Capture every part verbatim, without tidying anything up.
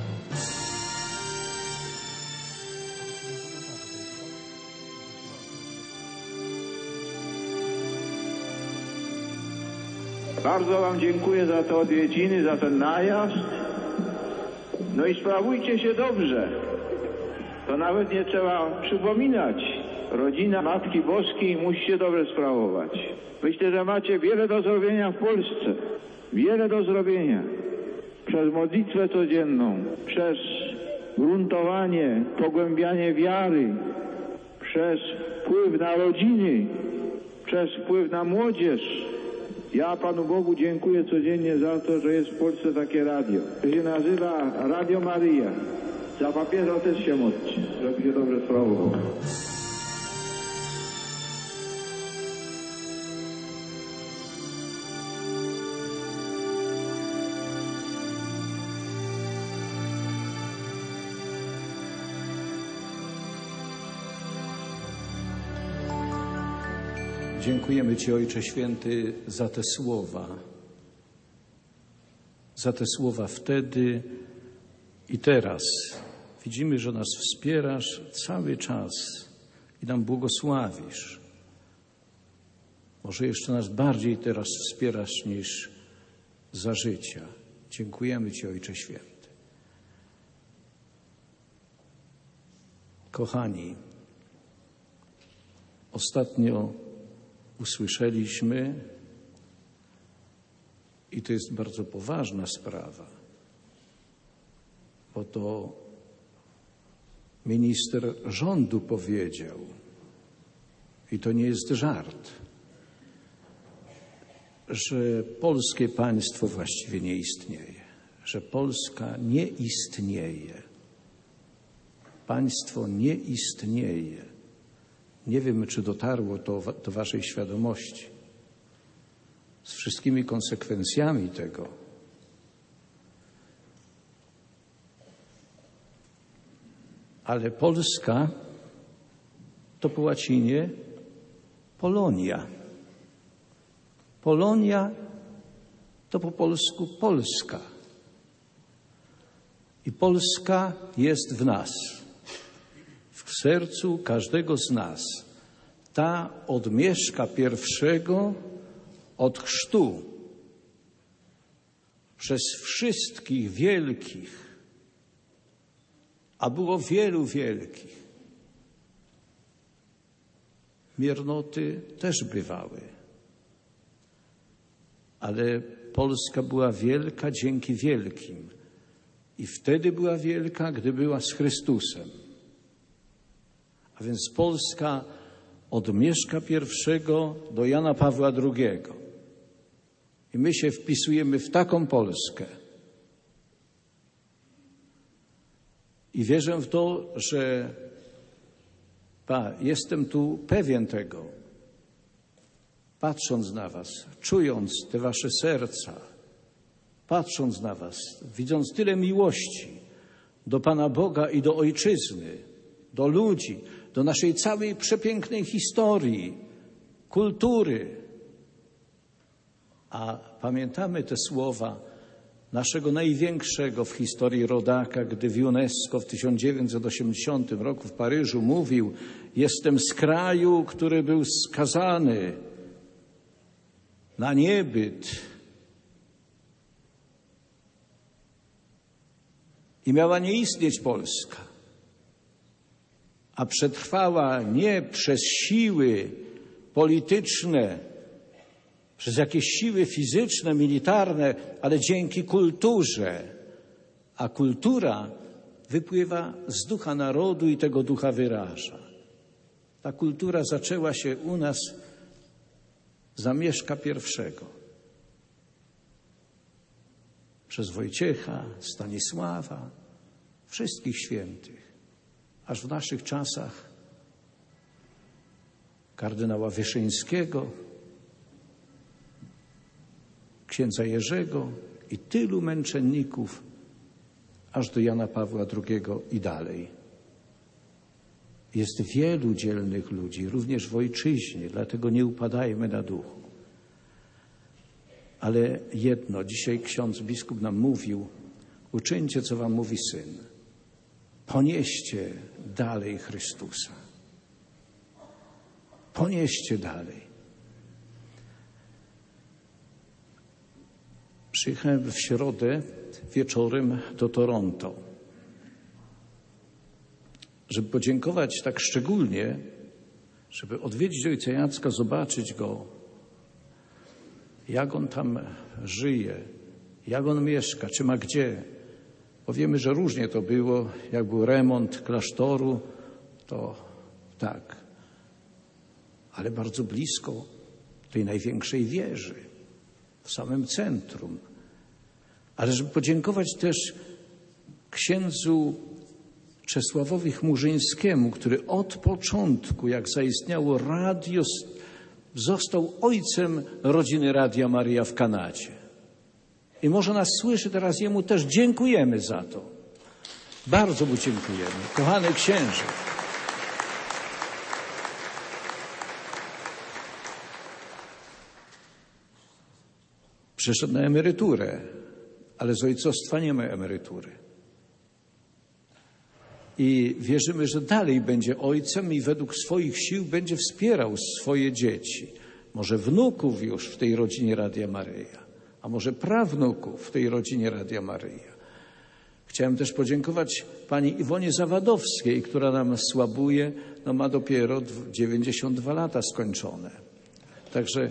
Bardzo wam dziękuję za te odwiedziny, za ten najazd. No i sprawujcie się dobrze. To nawet nie trzeba przypominać. Rodzina Matki Boskiej musi się dobrze sprawować. Myślę, że macie wiele do zrobienia w Polsce. Wiele do zrobienia. Przez modlitwę codzienną, przez gruntowanie, pogłębianie wiary, przez wpływ na rodziny, przez wpływ na młodzież. Ja Panu Bogu dziękuję codziennie za to, że jest w Polsce takie radio. To się nazywa Radio Maryja. Za papieża też się modlcie, żeby się dobrze sprawował. Dziękujemy Ci, Ojcze Święty, za te słowa. Za te słowa wtedy i teraz. Widzimy, że nas wspierasz cały czas i nam błogosławisz. Może jeszcze nas bardziej teraz wspierasz niż za życia. Dziękujemy Ci, Ojcze Święty. Kochani, ostatnio usłyszeliśmy, i to jest bardzo poważna sprawa, bo to minister rządu powiedział, i to nie jest żart, że polskie państwo właściwie nie istnieje, że Polska nie istnieje. Państwo nie istnieje. Nie wiem, czy dotarło to do waszej świadomości. Z wszystkimi konsekwencjami tego. Ale Polska to po łacinie Polonia. Polonia to po polsku Polska. I Polska jest w nas. W sercu każdego z nas. Ta od Mieszka pierwszego, od chrztu, przez wszystkich wielkich, a było wielu wielkich, miernoty też bywały. Ale Polska była wielka dzięki wielkim. I wtedy była wielka, gdy była z Chrystusem. A więc Polska od Mieszka pierwszego do Jana Pawła drugiego. I my się wpisujemy w taką Polskę. I wierzę w to, że pa, jestem tu pewien tego, patrząc na was, czując te wasze serca, patrząc na was, widząc tyle miłości do Pana Boga i do Ojczyzny, do ludzi, do naszej całej przepięknej historii, kultury. A pamiętamy te słowa naszego największego w historii rodaka, gdy w UNESCO w tysiąc dziewięćset osiemdziesiątym roku w Paryżu mówił: jestem z kraju, który był skazany na niebyt i miała nie istnieć Polska, a przetrwała nie przez siły polityczne, przez jakieś siły fizyczne, militarne, ale dzięki kulturze. A kultura wypływa z ducha narodu i tego ducha wyraża. Ta kultura zaczęła się u nas za Mieszka pierwszego. Przez Wojciecha, Stanisława, wszystkich świętych. Aż w naszych czasach kardynała Wyszyńskiego, księdza Jerzego i tylu męczenników, aż do Jana Pawła drugiego i dalej. Jest wielu dzielnych ludzi, również w ojczyźnie, dlatego nie upadajmy na duchu. Ale jedno, dzisiaj ksiądz biskup nam mówił Uczyńcie, co wam mówi Syn. Ponieście dalej Chrystusa. Ponieście dalej. Przyjechałem w środę wieczorem do Toronto, żeby podziękować tak szczególnie, żeby odwiedzić ojca Jacka, zobaczyć go, jak on tam żyje, jak on mieszka, czy ma gdzie. Bo wiemy, że różnie to było. Jak był remont klasztoru, to tak. Ale bardzo blisko tej największej wieży, w samym centrum. Ale żeby podziękować też księdzu Czesławowi Chmurzyńskiemu, który od początku, jak zaistniało radio, został ojcem rodziny Radia Maryja w Kanadzie. I może nas słyszy teraz, jemu też dziękujemy za to. Bardzo mu dziękujemy. Kochany księże. Przeszedł na emeryturę, ale z ojcostwa nie ma emerytury. I wierzymy, że dalej będzie ojcem i według swoich sił będzie wspierał swoje dzieci. Może wnuków już w tej rodzinie Radia Maryja, a może prawnuków w tej rodzinie Radia Maryja. Chciałem też podziękować pani Iwonie Zawadowskiej, która nam słabuje, no ma dopiero dziewięćdziesiąt dwa lata skończone. Także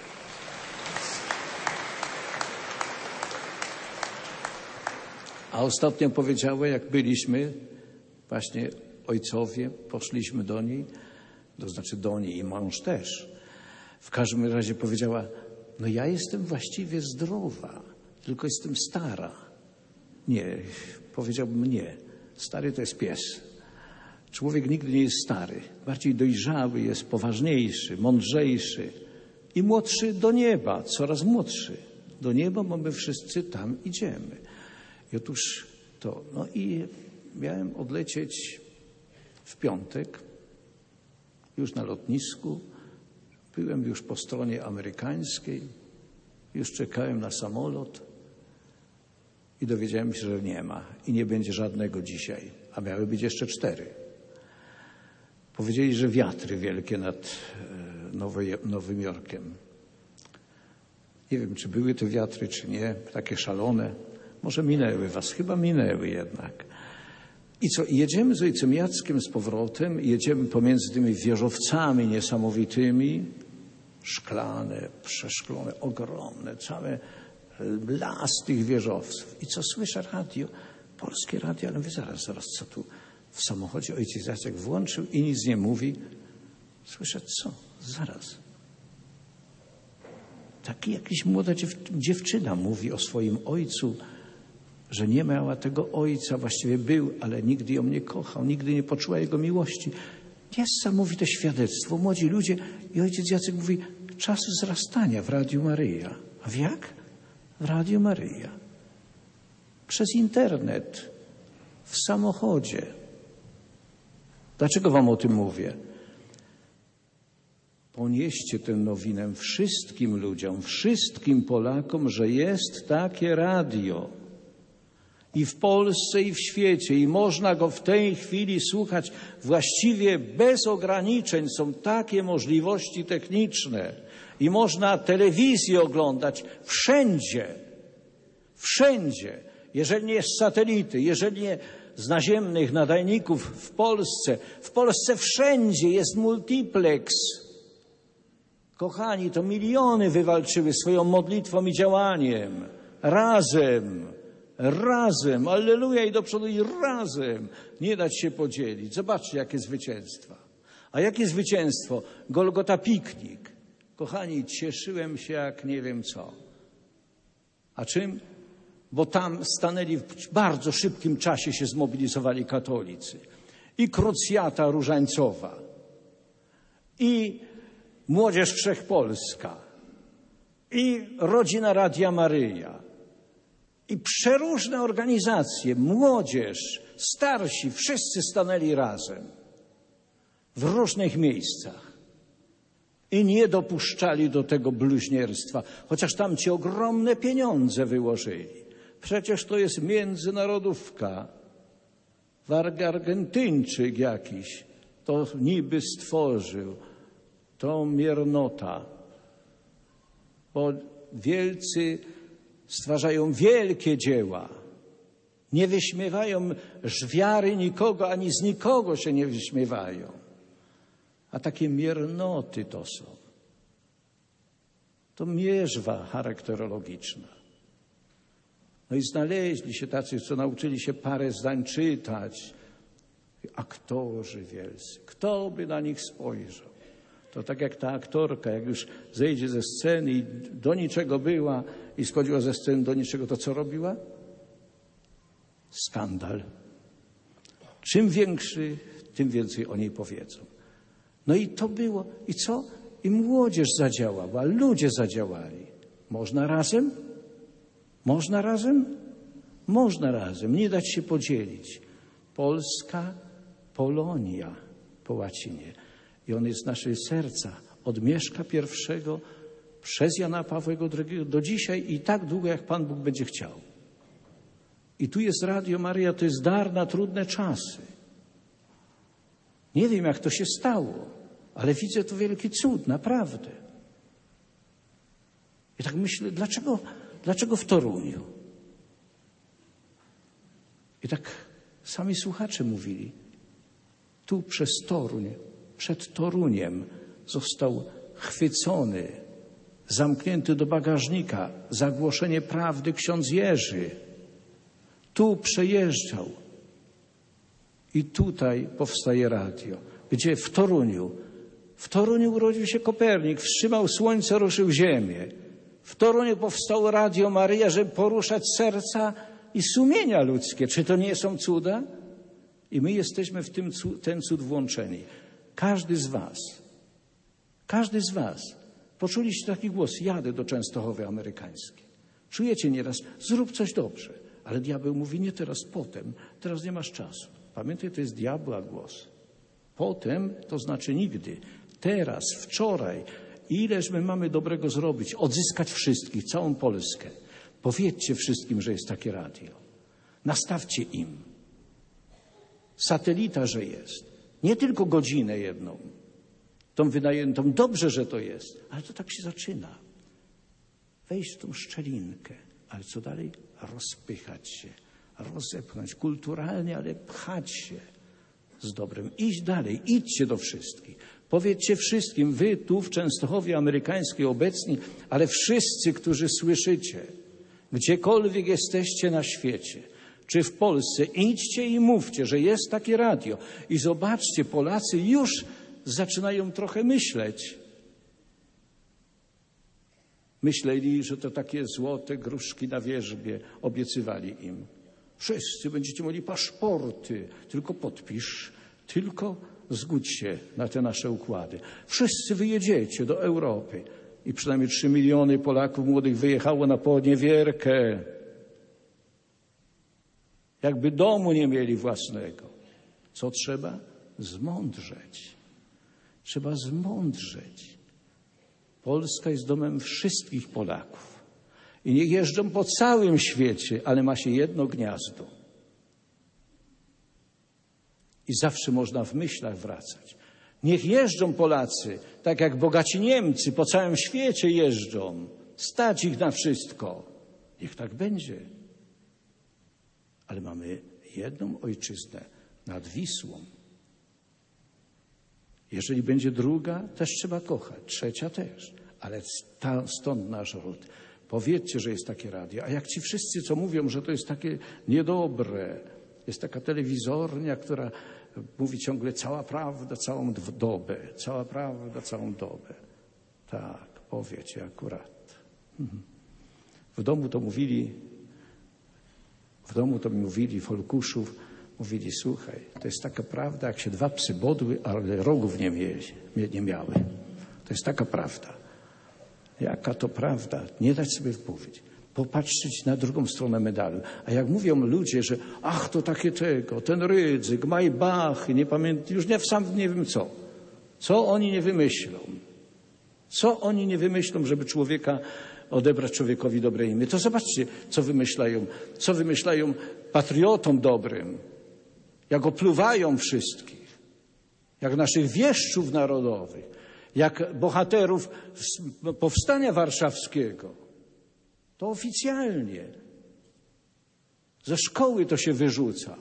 a ostatnio powiedziała, jak byliśmy, właśnie ojcowie, poszliśmy do niej, to znaczy do niej i mąż też. W każdym razie powiedziała, no ja jestem właściwie zdrowa, tylko jestem stara. Nie, powiedziałbym nie. Stary to jest pies. Człowiek nigdy nie jest stary. Bardziej dojrzały jest, poważniejszy, mądrzejszy i młodszy do nieba, coraz młodszy. Do nieba, bo my wszyscy tam idziemy. I otóż to, no i miałem odlecieć w piątek, już na lotnisku. Byłem już po stronie amerykańskiej, już czekałem na samolot i dowiedziałem się, że nie ma i nie będzie żadnego dzisiaj, a miały być jeszcze cztery. Powiedzieli, że wiatry wielkie nad Nowy, Nowym Jorkiem. Nie wiem, czy były te wiatry, czy nie, takie szalone. Może minęły was, chyba minęły jednak. I co, jedziemy z ojcem Jackiem z powrotem, jedziemy pomiędzy tymi wieżowcami niesamowitymi, szklane, przeszklone, ogromne, całe las tych wieżowców. I co, słyszę radio, polskie radio, ale mówię, zaraz, zaraz, co tu w samochodzie ojciec Jacek włączył i nic nie mówi. Słyszę, co? Zaraz. Taki jakiś młoda dziew dziewczyna mówi o swoim ojcu, że nie miała tego ojca, właściwie był, ale nigdy ją nie kochał, nigdy nie poczuła jego miłości. Niesamowite świadectwo. Młodzi ludzie i ojciec Jacek mówi, czas wzrastania w Radiu Maryja. A w jak? W Radiu Maryja. Przez internet, w samochodzie. Dlaczego wam o tym mówię? Ponieście tę nowinę wszystkim ludziom, wszystkim Polakom, że jest takie radio. I w Polsce, i w świecie. I można go w tej chwili słuchać właściwie bez ograniczeń. Są takie możliwości techniczne. I można telewizję oglądać wszędzie. Wszędzie. Jeżeli nie z satelity, jeżeli nie z naziemnych nadajników w Polsce. W Polsce wszędzie jest multiplex. Kochani, to miliony wywalczyły swoją modlitwą i działaniem. Razem. Razem, alleluja i do przodu i razem. Nie dać się podzielić. Zobaczcie, jakie zwycięstwa. A jakie zwycięstwo? Golgota Piknik. Kochani, cieszyłem się jak nie wiem co. A czym? Bo tam stanęli w bardzo szybkim czasie się zmobilizowali katolicy. I Krucjata Różańcowa. I Młodzież Wszechpolska. I Rodzina Radia Maryja. I przeróżne organizacje, młodzież, starsi, wszyscy stanęli razem w różnych miejscach i nie dopuszczali do tego bluźnierstwa, chociaż tam ci ogromne pieniądze wyłożyli. Przecież to jest międzynarodówka. Argentyńczyk jakiś to niby stworzył. To miernota. Bo wielcy stwarzają wielkie dzieła. Nie wyśmiewają żwiary nikogo, ani z nikogo się nie wyśmiewają. A takie miernoty to są. To mierzwa charakterologiczna. No i znaleźli się tacy, co nauczyli się parę zdań czytać. Aktorzy wielcy. Kto by na nich spojrzał? To tak jak ta aktorka, jak już zejdzie ze sceny i do niczego była i schodziła ze sceny do niczego, to co robiła? Skandal. Czym większy, tym więcej o niej powiedzą. No i to było. I co? I młodzież zadziałała, ludzie zadziałali. Można razem? Można razem? Można razem. Nie dać się podzielić. Polska, Polonia po łacinie. I on jest z naszego serca. Od Mieszka pierwszego przez Jana Pawła drugiego do dzisiaj i tak długo, jak Pan Bóg będzie chciał. I tu jest Radio Maryja, to jest dar na trudne czasy. Nie wiem, jak to się stało, ale widzę tu wielki cud, naprawdę. I tak myślę, dlaczego, dlaczego w Toruniu? I tak sami słuchacze mówili, tu przez Toruń, przed Toruniem został chwycony, zamknięty do bagażnika, zagłoszenie prawdy ksiądz Jerzy. Tu przejeżdżał. I tutaj powstaje radio. Gdzie? W Toruniu. W Toruniu urodził się Kopernik, wstrzymał słońce, ruszył ziemię. W Toruniu powstało Radio Maryja, żeby poruszać serca i sumienia ludzkie. Czy to nie są cuda? I my jesteśmy w tym, ten cud włączeni. Każdy z was, każdy z was, poczuliście taki głos, jadę do Częstochowy amerykańskiej. Czujecie nieraz, zrób coś dobrze. Ale diabeł mówi, nie teraz, potem. Teraz nie masz czasu. Pamiętaj, to jest diabła głos. Potem to znaczy nigdy. Teraz, wczoraj. Ileż my mamy dobrego zrobić? Odzyskać wszystkich, całą Polskę. Powiedzcie wszystkim, że jest takie radio. Nastawcie im. Satelita, że jest. Nie tylko godzinę jedną. Tą wynajętą. Dobrze, że to jest. Ale to tak się zaczyna. Wejść w tą szczelinkę. Ale co dalej? Rozpychać się, rozepchnąć kulturalnie, ale pchać się z dobrem. Iść dalej, idźcie do wszystkich. Powiedzcie wszystkim, wy tu w Częstochowie amerykańskiej obecni, ale wszyscy, którzy słyszycie, gdziekolwiek jesteście na świecie, czy w Polsce, idźcie i mówcie, że jest takie radio. I zobaczcie, Polacy już zaczynają trochę myśleć. Myśleli, że to takie złote gruszki na wierzbie obiecywali im. Wszyscy będziecie mieli paszporty, tylko podpisz, tylko zgódź się na te nasze układy. Wszyscy wyjedziecie do Europy. I przynajmniej trzy miliony Polaków młodych wyjechało na poniewierkę. Jakby domu nie mieli własnego. Co trzeba? Zmądrzeć. Trzeba zmądrzeć. Polska jest domem wszystkich Polaków. I niech jeżdżą po całym świecie, ale ma się jedno gniazdo. I zawsze można w myślach wracać. Niech jeżdżą Polacy, tak jak bogaci Niemcy, po całym świecie jeżdżą. Stać ich na wszystko. Niech tak będzie. Ale mamy jedną ojczyznę nad Wisłą. Jeżeli będzie druga, też trzeba kochać. Trzecia też. Ale ta, stąd nasz ród. Powiedzcie, że jest takie radio. A jak ci wszyscy, co mówią, że to jest takie niedobre. Jest taka telewizornia, która mówi ciągle cała prawda, całą dobę. Cała prawda, całą dobę. Tak, powiecie akurat. W domu to mówili, w domu to mi mówili, Folkuszów, mówili, słuchaj, to jest taka prawda, jak się dwa psy bodły, ale rogów nie, mieli, nie miały. To jest taka prawda. Jaka to prawda? Nie dać sobie wpływać. Popatrzeć na drugą stronę medalu. A jak mówią ludzie, że ach, to takie tego, ten Rydzyk, Maybach, nie pamiętam, już nie, sam nie wiem co. Co oni nie wymyślą? Co oni nie wymyślą, żeby człowieka odebrać człowiekowi dobre imię? To zobaczcie, co wymyślają. Co wymyślają patriotom dobrym. Jak opluwają wszystkich. Jak naszych wieszczów narodowych. Jak bohaterów powstania warszawskiego. To oficjalnie. Ze szkoły to się wyrzuca.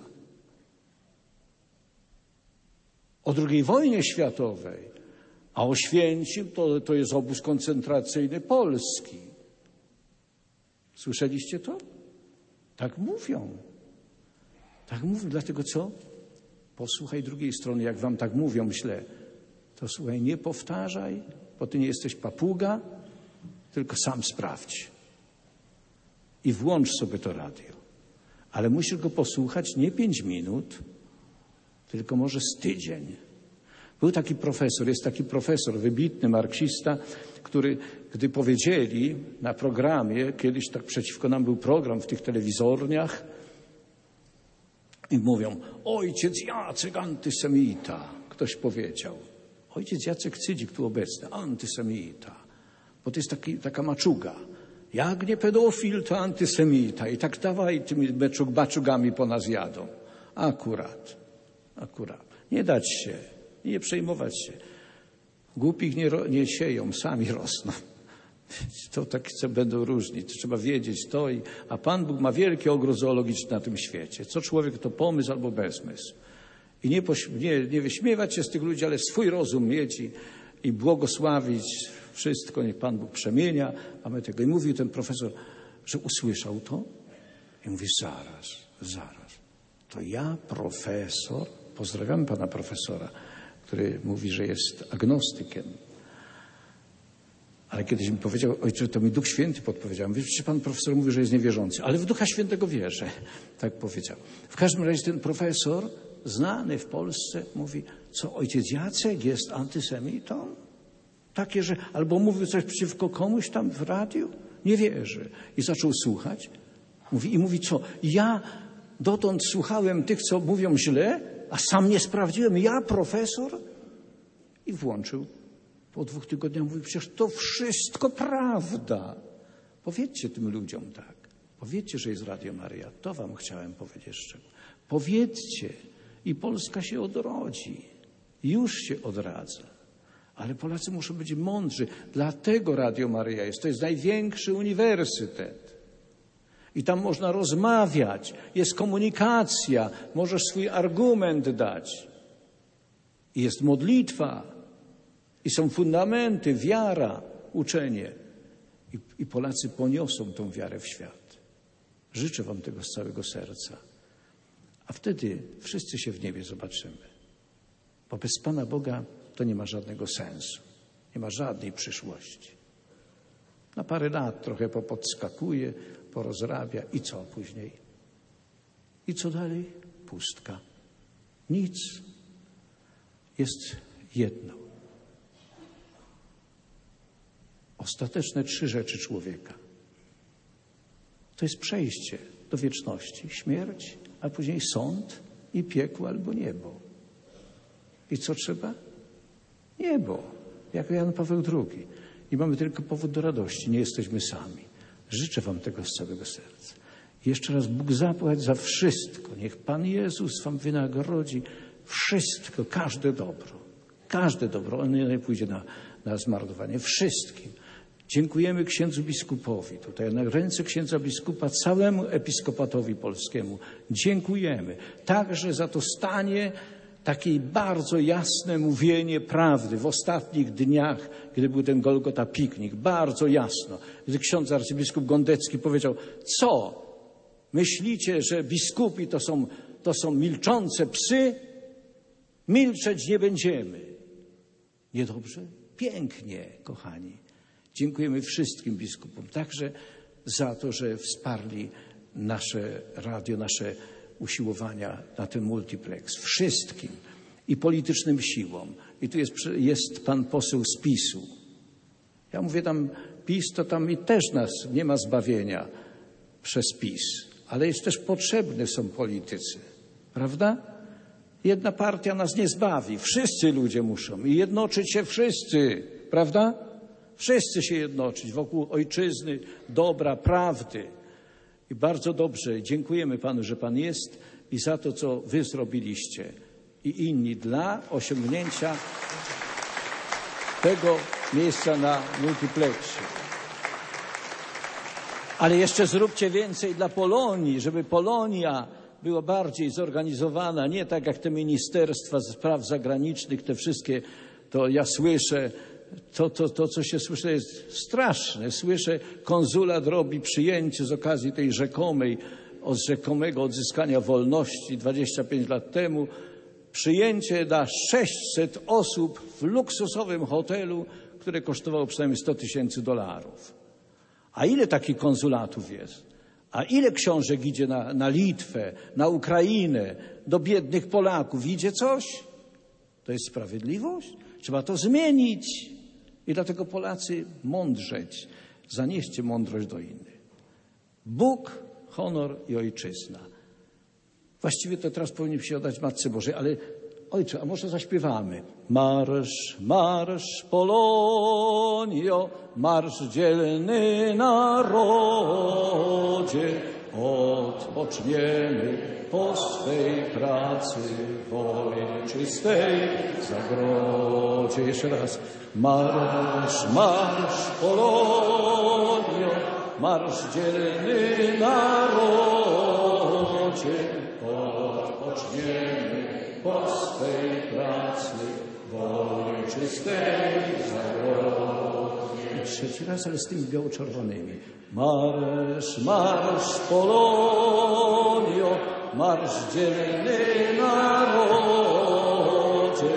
O drugiej wojnie światowej. A Oświęcim to, to jest obóz koncentracyjny Polski. Słyszeliście to? Tak mówią. Tak mówią. Dlatego co? Posłuchaj drugiej strony, jak wam tak mówią źle. To słuchaj, nie powtarzaj, bo ty nie jesteś papuga, tylko sam sprawdź. I włącz sobie to radio. Ale musisz go posłuchać nie pięć minut, tylko może z tydzień. Był taki profesor, jest taki profesor, wybitny marksista, który, gdy powiedzieli na programie, kiedyś tak przeciwko nam był program w tych telewizorniach, i mówią, ojciec Jacek antysemita. Ktoś powiedział. Ojciec Jacek Cydzik tu obecny, antysemita. Bo to jest taki, taka maczuga. Jak nie pedofil, to antysemita. I tak dawaj tymi beczug, baczugami po nas jadą. Akurat. Akurat. Nie dać się. Nie przejmować się. Głupich nie, nie sieją, sami rosną. To tak co będą różni. To trzeba wiedzieć to. I, a Pan Bóg ma wielki ogród zoologiczny na tym świecie. Co człowiek to pomysł albo bezmysł. I nie, nie, nie wyśmiewać się z tych ludzi, ale swój rozum mieć i, i błogosławić wszystko. Niech Pan Bóg przemienia. A my tego. I mówił ten profesor, że usłyszał to. I mówi, zaraz, zaraz. To ja, profesor, pozdrawiam pana profesora, który mówi, że jest agnostykiem. Ale kiedyś mi powiedział, ojcze, to mi Duch Święty podpowiedział. Wiesz, czy pan profesor mówi, że jest niewierzący, ale w Ducha Świętego wierzę. Tak powiedział. W każdym razie ten profesor, znany w Polsce, mówi, co ojciec Jacek jest antysemitą? Takie, że albo mówił coś przeciwko komuś tam w radiu? Nie wierzy. I zaczął słuchać. Mówi, i mówi, co? Ja dotąd słuchałem tych, co mówią źle, a sam nie sprawdziłem. Ja, profesor? I włączył. Po dwóch tygodniach mówi, przecież to wszystko prawda. Powiedzcie tym ludziom tak. Powiedzcie, że jest Radio Maryja. To wam chciałem powiedzieć jeszcze. Powiedzcie. I Polska się odrodzi. Już się odradza. Ale Polacy muszą być mądrzy. Dlatego Radio Maryja jest. To jest największy uniwersytet. I tam można rozmawiać. Jest komunikacja. Możesz swój argument dać. I jest modlitwa. I są fundamenty, wiara, uczenie. I, I Polacy poniosą tą wiarę w świat. Życzę wam tego z całego serca. A wtedy wszyscy się w niebie zobaczymy. Bo bez Pana Boga to nie ma żadnego sensu. Nie ma żadnej przyszłości. Na parę lat trochę popodskakuje, porozrabia i co później? I co dalej? Pustka. Nic. Jest jedno. Ostateczne trzy rzeczy człowieka. To jest przejście do wieczności. Śmierć, a później sąd i piekło albo niebo. I co trzeba? Niebo. Jak Jan Paweł drugi. I mamy tylko powód do radości. Nie jesteśmy sami. Życzę wam tego z całego serca. I jeszcze raz Bóg zapłać za wszystko. Niech Pan Jezus wam wynagrodzi wszystko, każde dobro. Każde dobro. On nie pójdzie na, na zmarnowanie. Wszystkim. Dziękujemy księdzu biskupowi. Tutaj na ręce księdza biskupa, całemu episkopatowi polskiemu. Dziękujemy. Także za to stanie, takie bardzo jasne mówienie prawdy w ostatnich dniach, gdy był ten Golgota piknik. Bardzo jasno. Gdy ksiądz arcybiskup Gondecki powiedział, co? Myślicie, że biskupi to są, to są milczące psy? Milczeć nie będziemy. Niedobrze? Pięknie, kochani. Dziękujemy wszystkim biskupom, także za to, że wsparli nasze radio, nasze usiłowania na ten multiplex. Wszystkim i politycznym siłom. I tu jest, jest pan poseł z PiSu. Ja mówię tam PiS, to tam i też nas nie ma zbawienia przez PiS. Ale jest też potrzebne są politycy. Prawda? Jedna partia nas nie zbawi. Wszyscy ludzie muszą. I jednoczyć się wszyscy. Prawda? Wszyscy się jednoczyć wokół ojczyzny, dobra, prawdy. I bardzo dobrze dziękujemy Panu, że Pan jest i za to, co Wy zrobiliście i inni dla osiągnięcia tego miejsca na multiplexie. Ale jeszcze zróbcie więcej dla Polonii, żeby Polonia była bardziej zorganizowana, nie tak jak te ministerstwa spraw zagranicznych, te wszystkie, to ja słyszę, to, to, to co się słyszy jest straszne. Słyszę, konsulat robi przyjęcie z okazji tej rzekomej, od rzekomego odzyskania wolności dwadzieścia pięć lat temu. Przyjęcie na sześćset osób w luksusowym hotelu, które kosztowało przynajmniej sto tysięcy dolarów. A ile takich konsulatów jest? A ile książek idzie na, na Litwę, na Ukrainę, do biednych Polaków? Idzie coś? To jest sprawiedliwość? Trzeba to zmienić. I dlatego Polacy mądrzeć. Zanieście mądrość do innych. Bóg, honor i ojczyzna. Właściwie to teraz powinniśmy się oddać Matce Bożej, ale Ojcze, a może zaśpiewamy? Marsz, marsz Polonio, marsz dzielny narodzie, odpoczniemy po swej pracy w ojczystej zagrodzie. Jeszcze raz. Marsz, marsz Polonio, marsz dzielny narodzie, odpoczniemy po swej pracy w ojczystej zagrodzie. I trzeci raz, ale z tymi biało-czerwonymi. Marsz, marsz Polonio, marsz dzielny narodzie,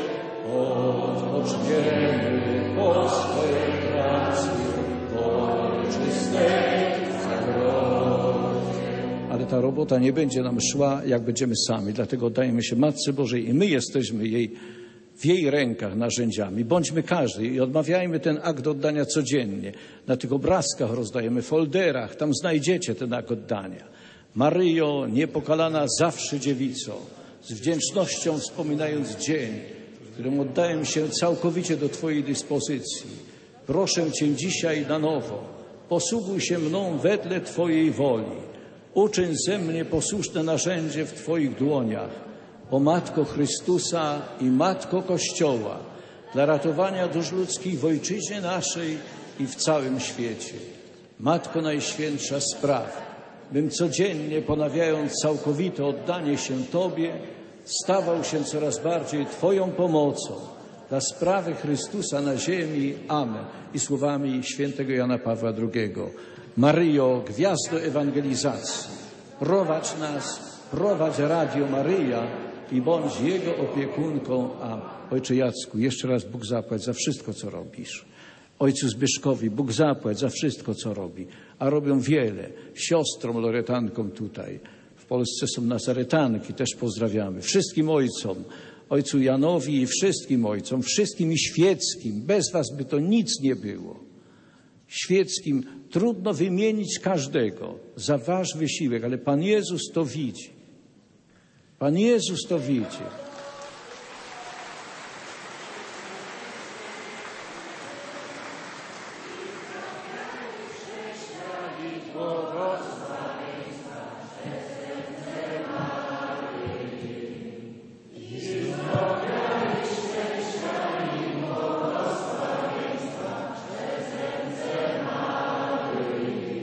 odpoczniemy po swej pracy w ojczystej zagrodzie. Ale ta robota nie będzie nam szła, jak będziemy sami. Dlatego oddajemy się Matce Bożej i my jesteśmy jej, w jej rękach narzędziami. Bądźmy każdy i odmawiajmy ten akt oddania codziennie. Na tych obrazkach rozdajemy, folderach, tam znajdziecie ten akt oddania. Maryjo, niepokalana zawsze dziewico, z wdzięcznością wspominając dzień, w którym oddaję się całkowicie do Twojej dyspozycji. Proszę Cię dzisiaj na nowo, posługuj się mną wedle Twojej woli. Uczyń ze mnie posłuszne narzędzie w Twoich dłoniach, o Matko Chrystusa i Matko Kościoła, dla ratowania dusz ludzkich w ojczyźnie naszej i w całym świecie. Matko Najświętsza spraw, bym codziennie, ponawiając całkowite oddanie się Tobie, stawał się coraz bardziej Twoją pomocą dla sprawy Chrystusa na ziemi. Amen. I słowami świętego Jana Pawła drugiego. Maryjo, gwiazdo ewangelizacji, prowadź nas, prowadź Radio Maryja i bądź Jego opiekunką. A Ojcze Jacku, jeszcze raz Bóg zapłać za wszystko, co robisz. Ojcu Zbyszkowi, Bóg zapłać za wszystko, co robi. A robią wiele. Siostrom loretankom tutaj. W Polsce są nazaretanki, też pozdrawiamy. Wszystkim ojcom, ojcu Janowi i wszystkim ojcom, wszystkim i świeckim. Bez was by to nic nie było. Świeckim trudno wymienić każdego za wasz wysiłek, ale Pan Jezus to widzi. Pan Jezus to widzi.